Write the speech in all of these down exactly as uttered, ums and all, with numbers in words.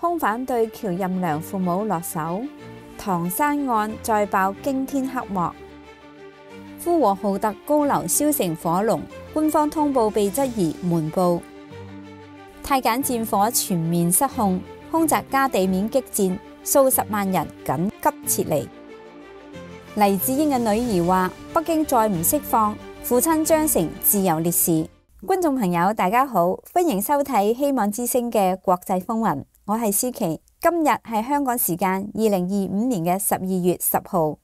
兇犯對喬任梁父母落手，唐山案再爆驚天黑幕。呼和浩特高樓燒成火龍，官方通報被質疑瞞報。太簡戰火全面失控，空襲加地面激戰，數十萬人緊急撤離。黎智英嘅女兒話：北京再唔釋放，父親將成自由烈士。觀眾朋友大家好，歡迎收睇希望之聲嘅國際風雲，我係思琪。今日係香港時間二零二五年嘅十二月十號。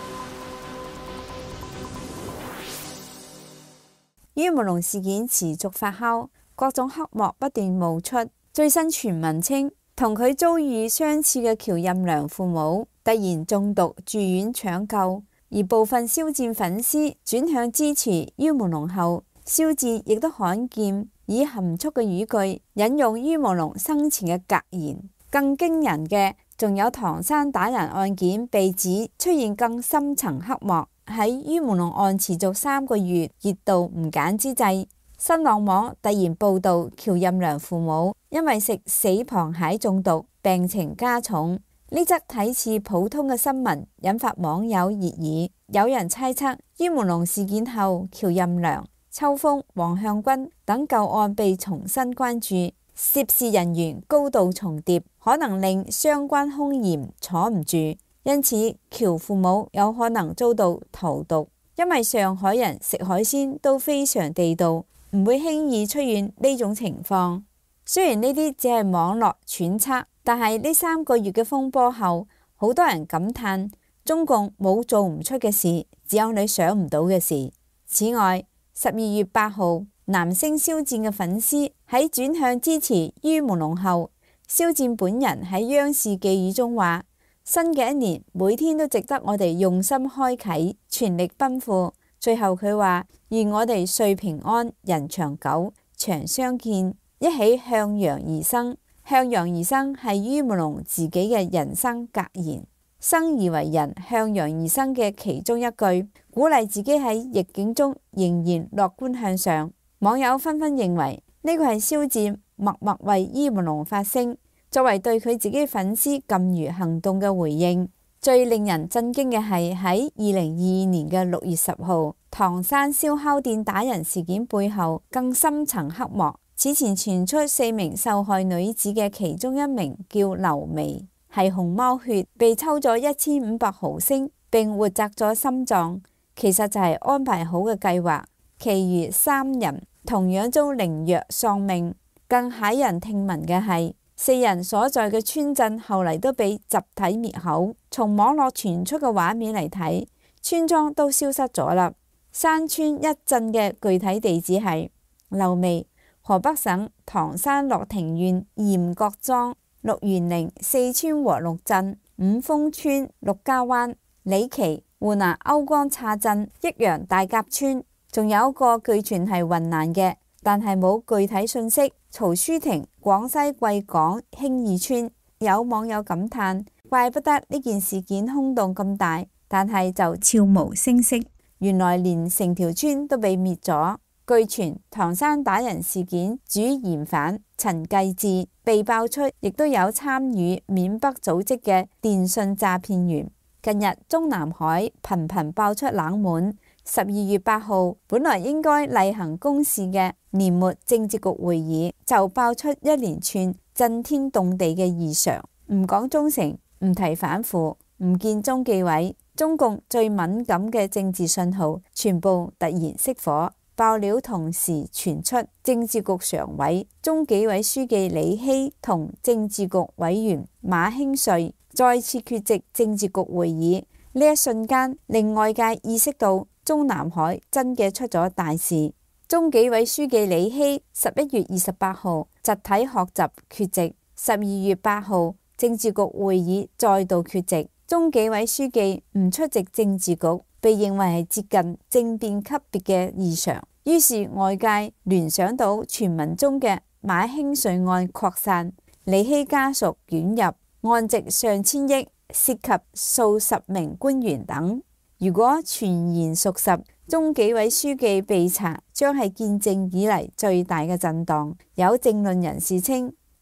于文龍事件持續發酵，各種黑幕不斷冒出。最新傳聞稱，同佢遭遇相似嘅喬任梁父母突然中毒住院搶救，而部分肖戰粉絲轉向支持于文龍後，肖戰亦都罕見以含蓄嘅語句引用于文龍生前嘅格言。更驚人嘅仲有唐山打人案件被指出現更深層黑幕。喺于文龍案持續三個月熱度唔減之際，新浪網突然報道喬任梁父母因為食死螃蟹中毒，病情加重。呢則睇似普通嘅新聞引發網友熱議，有人猜測于文龍事件後，喬任梁、秋風、黃向軍等舊案被重新關注，涉事人員高度重疊，可能令相關兇嫌坐唔住。因此，喬父母有可能遭到荼毒，因為上海人食海鮮都非常地道，唔會輕易出現呢種情況。雖然呢啲只係網絡揣測，但係呢三個月嘅風波後，好多人感嘆中共冇做唔出嘅事，只有你想唔到嘅事。此外，十二月八號，男星肖戰嘅粉絲喺轉向支持于文龍後，肖戰本人喺央視寄語中話：新嘅一年，每天都值得我哋用心開啟，全力奔赴。最後佢話：願我哋歲平安，人長久，長相見，一起向陽而生。向陽而生係于文龍自己嘅人生格言，生而為人，向陽而生嘅其中一句，鼓勵自己喺逆境中仍然樂觀向上。網友紛紛認為呢個係肖戰默默為于文龍發聲，作為對佢自己粉絲禁娛行動嘅回應。最令人震驚嘅係喺二零二二年嘅六月十號，唐山燒烤店打人事件背後更深層黑幕。此前傳出四名受害女子嘅其中一名叫劉薇，係熊貓血，被抽咗一千五百毫升並活摘咗心臟，其實就係安排好嘅計劃。其餘三人同樣遭凌虐喪命。更駭人聽聞嘅係，四人所在嘅村鎮後嚟都被集體滅口。從網絡傳出嘅畫面嚟睇，村莊都消失咗啦。山村一鎮嘅具體地址係劉薇，河北省唐山樂亭縣鹽角莊、陸元嶺、四川和六鎮、五峰村、陸家灣、李岐、湖南歐光岔鎮、益陽大甲村，仲有一個據傳係雲南嘅，但係冇具體信息。曹書亭廣西貴港興義村。有網友感嘆：怪不得呢件事件轟動咁大，但係就悄無聲息，原來連成條村都被滅咗。據傳唐山打人事件主嫌犯陳繼志被爆出，亦都有參與緬北組織嘅電信詐騙員。近日中南海頻頻爆出冷門，十二月八號本來應該例行公事嘅年末政治局會議就爆出一連串震天動地嘅異常，唔講忠誠，唔提反腐，唔見中紀委，中共最敏感嘅政治信號全部突然熄火。爆料同時傳出，政治局常委、中紀委書記李希同政治局委員馬興瑞再次缺席政治局會議。呢一瞬間令外界意識到中南海真嘅出咗大事。中紀委書記李希十一月二十八號集體學習缺席，十二月八號政治局會議再度缺席。中紀委書記唔出席政治局，被認為係接近政變級別嘅異常，於是外界聯想到傳聞中嘅馬興瑞案擴散，李希家屬捲入，案值上千億，涉及數十名官員等。如果傳言屬實，中紀委書記被查將係建政以嚟最大嘅震盪。有政論人士稱，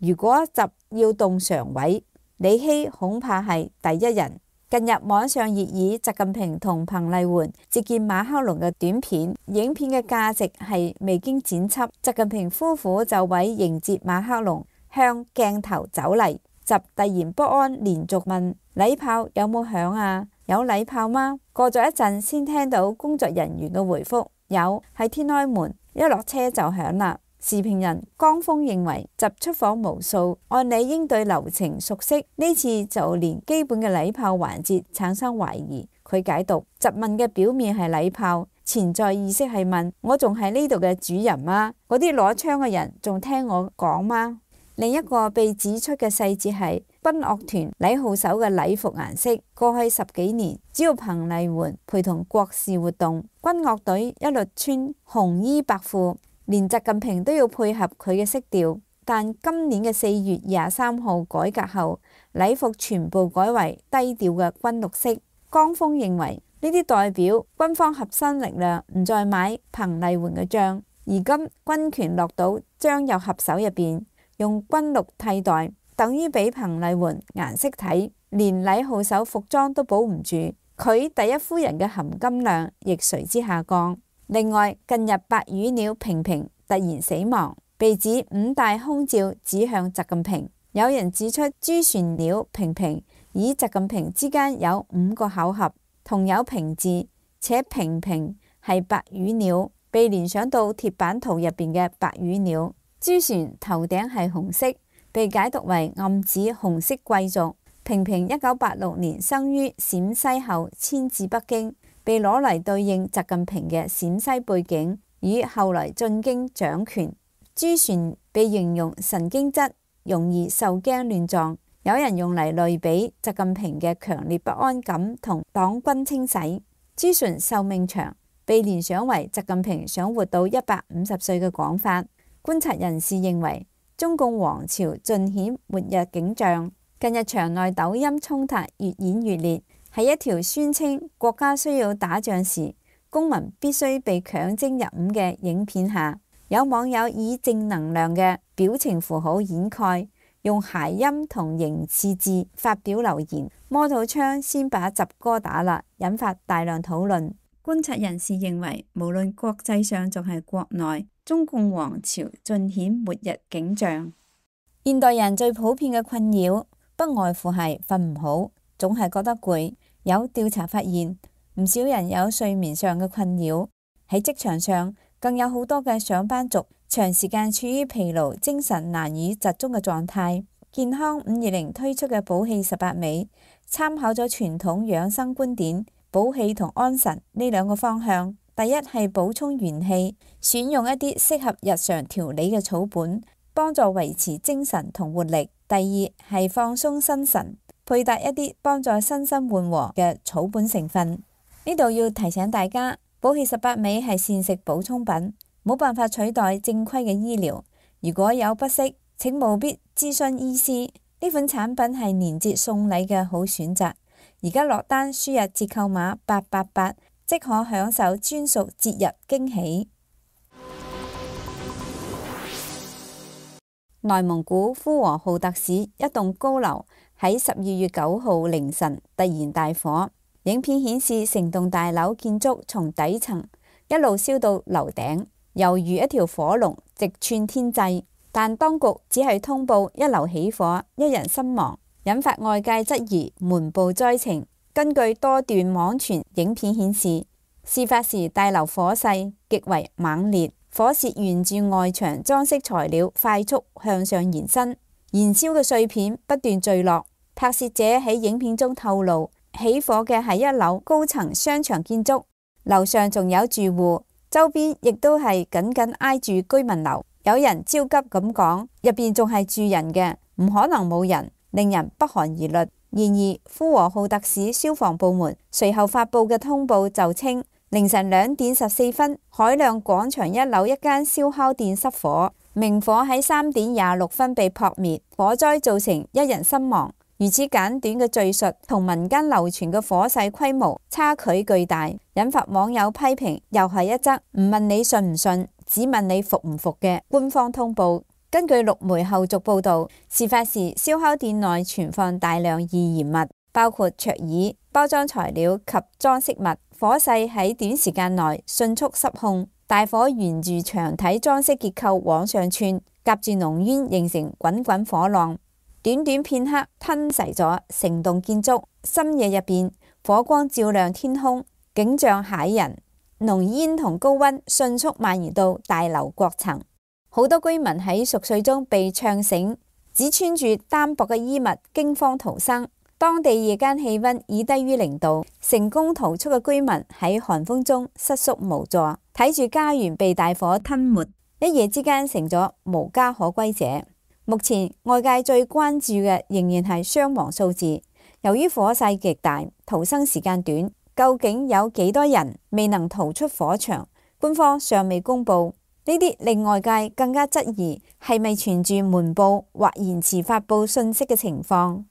如果習要動常委，李希恐怕係第一人。近日網上熱議習近平同彭麗媛接見馬克龍嘅短片，影片嘅價值係未經剪輯，習近平夫婦就位迎接馬克龍向鏡頭走嚟，習突然不安，連續問禮炮有冇響啊？有禮炮嗎？過咗一陣先聽到工作人員嘅回覆，有，喺天安門，一落車就響啦。時評人江峰認為，習出訪無數，按理應對流程熟悉，呢次就連基本嘅禮炮環節產生懷疑。佢解讀，習問嘅表面係禮炮，潛在意識係問我仲係呢度嘅主人嗎？嗰啲攞槍嘅人仲聽我講嗎？另一個被指出嘅細節係軍樂團禮號手嘅禮服顏色。過去十幾年，只要彭麗媛陪同國事活動，軍樂隊一律穿紅衣白褲。連習近平都要配合佢嘅色調，但今年嘅四月廿三號改革後，禮服全部改為低調嘅軍綠色。江峰認為呢啲代表軍方核心力量唔再買彭麗媛嘅帳，而今軍權落到張又合手入邊，用軍綠替代，等於俾彭麗媛顏色睇，連禮號手服裝都保唔住，佢第一夫人嘅含金量亦隨之下降。另外，近日白羽鳥平平突然死亡，被指五大空照指向習近平。有人指出朱旋鳥平平與習近平之間有五個巧合，同有平字，且平平係白羽鳥，被聯想到鐵板圖入邊嘅白羽鳥。朱旋頭頂係紅色，被解讀為暗指紅色貴族。平平一九八六年生於陝西後遷至北京，被攞嚟對應習近平嘅陝西背景與後來進京掌權。朱旋被形容神經質，容易受驚亂撞，有人用嚟類比習近平嘅強烈不安感同黨軍清洗。朱旋壽命長，被聯想為習近平想活到一百五十歲嘅講法。觀察人士認為，中共王朝盡顯末日景象。近日場內抖音衝突越演越烈。喺一條宣稱國家需要打仗時，公民必須被強徵入伍嘅影片下，有網友以正能量嘅表情符號掩蓋，用諧音同形似字發表留言，摸到槍先把習哥打啦，引發大量討論。觀察人士認為，無論國際上仲係國內，中共王朝盡顯末日景象。現代人最普遍嘅困擾，不外乎係瞓唔好，總係覺得攰。有調查發現，唔少人有睡眠上嘅困擾。喺職場上，更有好多嘅上班族長時間處於疲勞、精神難以集中嘅狀態。健康五二零推出嘅補氣十八味，參考咗傳統養生觀點，補氣同安神呢兩個方向。第一係補充元氣，選用一啲適合日常調理嘅草本，幫助維持精神同活力。第二係放鬆心神，配搭一啲幫助身心緩和嘅草本成分。呢度要提醒大家，補氣十八味係膳食補充品，冇辦法取代正規嘅醫療。如果有不適，請務必諮詢醫師。呢款產品係年節送禮嘅好選擇。而家落單輸入折扣碼八八八，即可享受專屬節日驚喜。內蒙古呼和浩特市一棟高樓喺十二月九號凌晨突然大火，影片顯示成棟大樓建築從底層一路燒到樓頂，猶如一條火龍直串天際。但當局只係通報一樓起火，一人身亡，引發外界質疑瞞報災情。根據多段網傳影片顯示，事發時大樓火勢極為猛烈。火舌沿住外牆裝飾材料快速向上延伸，燃燒嘅碎片不斷墜落。拍攝者喺影片中透露，起火嘅係一樓高層商場建築，樓上仲有住戶，周邊亦都係緊緊挨住居民樓。有人焦急咁講，入邊仲係住人嘅，唔可能冇人，令人不寒而栗。然而，呼和浩特市消防部門隨後發佈嘅通報就稱，凌晨兩點十四分，海亮廣場一樓一間燒烤店失火，明火喺三點廿六分被撲滅，火災造成一人身亡。如此簡短嘅敘述同民間流傳嘅火勢規模差距巨大，引發網友批評，又係一則唔問你信唔信，只問你服唔服嘅官方通報。 根據陸媒後續報導，事發時燒烤店內存放大量易燃物，包括桌椅、包裝材料及裝飾物。火勢喺短時間內迅速失控，大火沿住牆體裝飾結構往上竄，夾住濃煙形成滾滾火浪。短短片刻吞噬咗成棟建築。深夜入邊，火光照亮天空，景象駭人。濃煙同高溫迅速蔓延到大樓各層，好多居民喺熟睡中被嗆醒，只穿住單薄嘅衣物驚慌逃生。當地夜間氣溫已低於零度，成功逃出嘅居民喺寒風中瑟縮無助，睇住家園被大火吞沒，一夜之間成咗無家可歸者。目前外界最關注嘅仍然係傷亡數字，由於火勢極大，逃生時間短，究竟有幾多人未能逃出火場？官方尚未公布。呢啲令外界更加質疑係咪存住瞞報或延遲發佈信息嘅情況。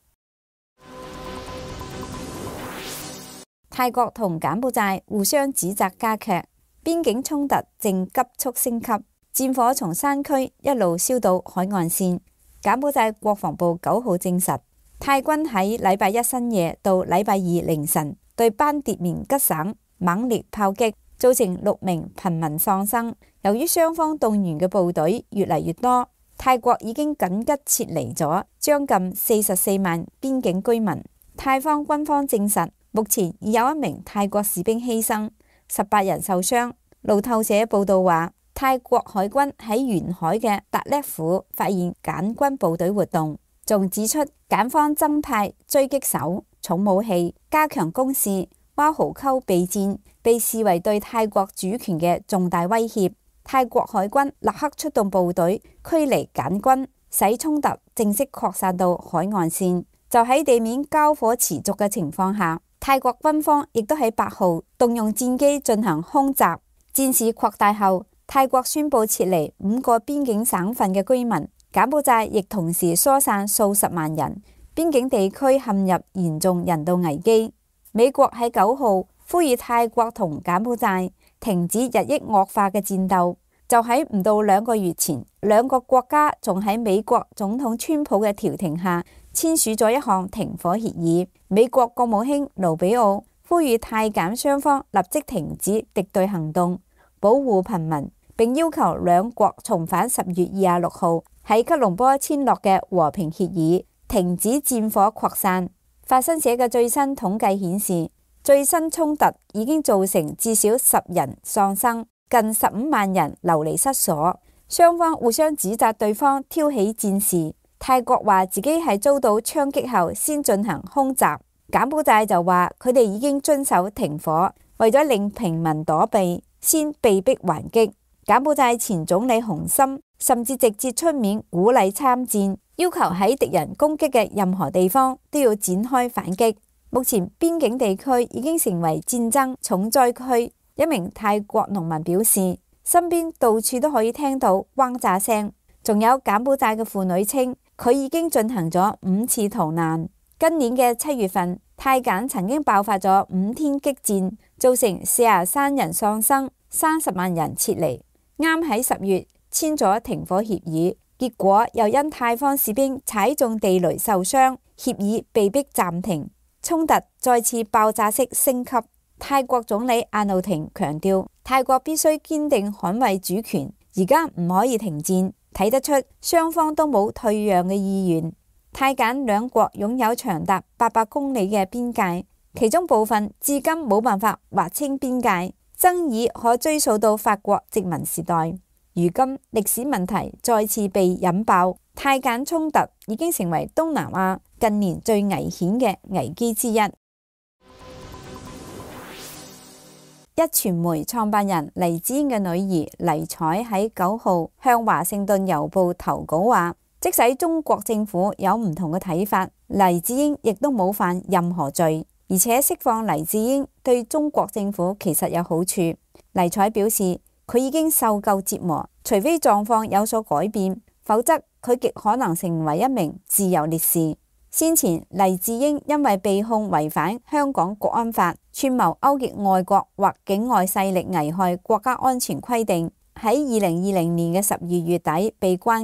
泰國同柬埔寨互相指責加劇，邊境衝突正急速升級，戰火從山區一路燒到海岸線。柬埔寨國防部九號證實，泰軍喺禮拜一深夜到禮拜二凌晨對班迭棉吉省猛烈炮擊，造成六名平民喪生。由於雙方動員嘅部隊越嚟越多，泰國已經緊急撤離咗將近四十四萬邊境居民。泰方軍方證實，目前已有一名泰國士兵犧牲，十八人受傷。路透社報道話，泰國海軍喺沿海嘅達叻府發現柬軍部隊活動，仲指出柬方增派狙擊手、重武器，加強攻勢。挖壕溝備戰被視為對泰國主權嘅重大威脅。泰國海軍立刻出動部隊驅離柬軍，使衝突正式擴散到海岸線。就喺地面交火持續嘅情況下，泰國軍方亦都喺八號動用戰機進行空襲。戰事擴大後，泰國宣布撤離五個邊境省份嘅居民，柬埔寨亦同時疏散數十萬人，邊境地區陷入嚴重人道危機。美國喺九號呼籲泰國同柬埔寨停止日益惡化嘅戰鬥。就喺唔到兩個月前，兩個國家仲喺美國總統川普嘅調停下簽署咗一項停火協議。美國國務卿盧比奧呼籲泰柬雙方立即停止敵對行動，保護平民，並要求兩國重返十月二十六號喺吉隆坡簽落嘅和平協議，停止戰火擴散。法新社嘅最新統計顯示，最新衝突已經造成至少十人喪生，近十五萬人流離失所。雙方互相指責對方挑起戰事。泰國話自己係遭到槍擊後先進行空襲，柬埔寨就話佢哋已經遵守停火，為咗令平民躲避，先被迫還擊。柬埔寨前總理洪森甚至直接出面鼓勵參戰，要求喺敵人攻擊嘅任何地方都要展開反擊。目前邊境地區已經成為戰爭重災區。一名泰國農民表示，身邊到處都可以聽到轟炸聲。仲有柬埔寨嘅婦女稱，佢已經進行咗五次逃難。今年嘅七月份，泰柬曾經爆發咗五天激戰，造成四十三人喪生，三十萬人撤離。啱喺十月簽咗停火協議，結果又因泰方士兵踩中地雷受傷，協議被迫暫停，衝突再次爆炸式升級。泰國總理阿努廷強調，泰國必須堅定捍衛主權，而家唔可以停戰。睇得出雙方都冇退讓嘅意願。泰柬兩國擁有長達八百公里嘅邊界，其中部分至今冇辦法劃清邊界，爭議可追溯到法國殖民時代。如今歷史問題再次被引爆，泰柬衝突已經成為東南亞近年最危險嘅危機之一。壹傳媒創辦人黎智英嘅女兒黎采喺九號向華盛頓郵報投稿話，即使中國政府有唔同嘅睇法，黎智英亦都冇犯任何罪，而且釋放黎智英對中國政府其實有好處。黎采表示，佢已經受夠折磨，除非狀況有所改變，否則佢極可能成為一名自由烈士。先前黎智英因為被控違反香港國安法，串謀勾結外國或境外勢力危害國家安全規定，喺二零二零年嘅十二月底被關押。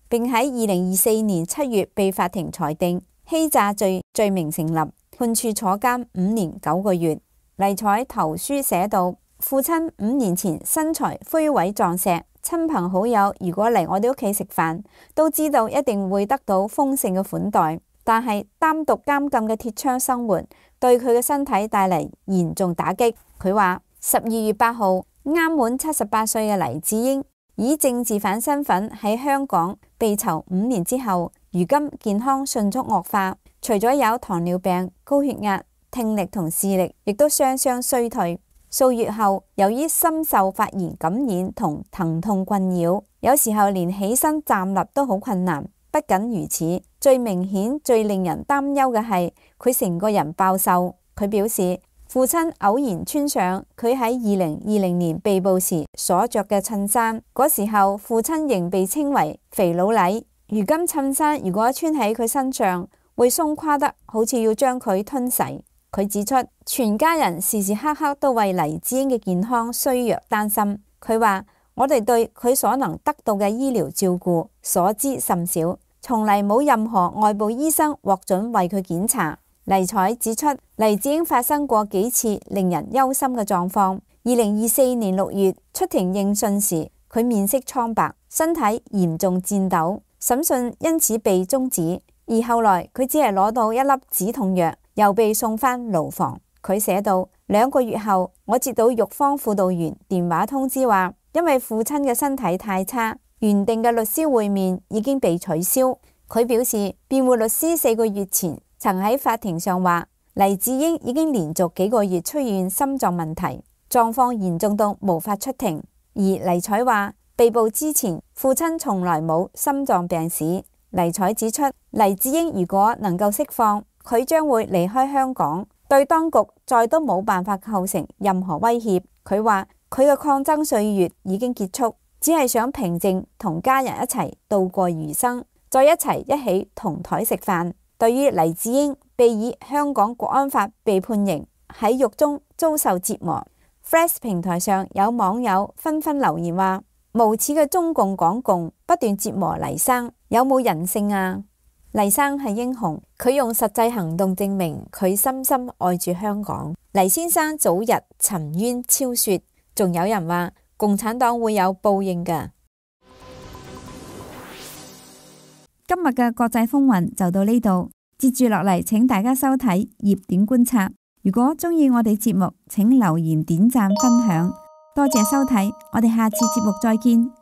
並喺二零二四年七月被法庭裁定欺詐罪罪名成立，判處坐監五年九個月。黎彩投書寫道：父親五年前身材灰萎壯碩，親朋好友如果嚟我哋屋企食飯，都知道一定會得到豐盛嘅款待。但係單獨監禁嘅鐵窗生活，對佢嘅身體帶嚟嚴重打擊。佢話十二月八號，啱滿七十八歲嘅黎智英以政治犯身份喺香港被囚五年之後，如今健康迅速惡化，除咗有糖尿病、高血壓、聽力同視力亦都雙雙衰退。數月後，由於深受發炎感染同疼痛困擾，有時候連起身站立都好困難。不僅如此，最明顯、最令人擔憂嘅係佢成個人暴瘦。佢表示，父親偶然穿上佢喺二零二零年被捕時所着嘅襯衫，嗰時候父親仍被稱為肥佬黎。如今襯衫如果穿喺佢身上，會鬆垮得好似要將佢吞噬。佢指出，全家人時時刻刻都為黎智英嘅健康衰弱擔心。佢話：我哋對佢所能得到嘅醫療照顧所知甚少，從嚟冇任何外部醫生獲准為佢檢查。黎彩指出，黎智英發生過幾次令人憂心嘅狀況。二零二四年六月出庭應訊時，佢面色蒼白，身體嚴重顫抖，審訊因此被終止。而後來佢只係攞到一粒止痛藥，又被送返牢房。佢寫道：兩個月後，我接到獄方輔導員電話通知話，因為父親嘅身體太差，原定嘅律師會面已經被取消。佢表示，辯護律師四個月前曾喺法庭上話，黎智英已經連續幾個月出現心臟問題，狀況嚴重到無法出庭。而黎彩話，被捕之前，父親從來冇心臟病史。黎彩指出，黎智英如果能夠釋放，佢將會離開香港，對當局再都冇辦法構成任何威脅。佢話佢嘅抗爭歲月已經結束，只係想平靜同家人一齊度過餘生，再一齊一起同台食飯。對於黎智英被以香港國安法被判刑，喺獄中遭受折磨， Flash 平台上有網友紛紛留言話，無恥嘅中共港共不斷折磨黎生，有冇人性啊？黎生係英雄，佢用實際行動證明佢深深愛住香港。黎先生早日沉冤昭雪。仲有人話共產黨會有報應㗎。今日嘅國際風雲就到呢度，接住落嚟請大家收睇熱點觀察。如果鍾意我哋節目，請留言點讚分享。多謝收睇，我哋下次節目再見。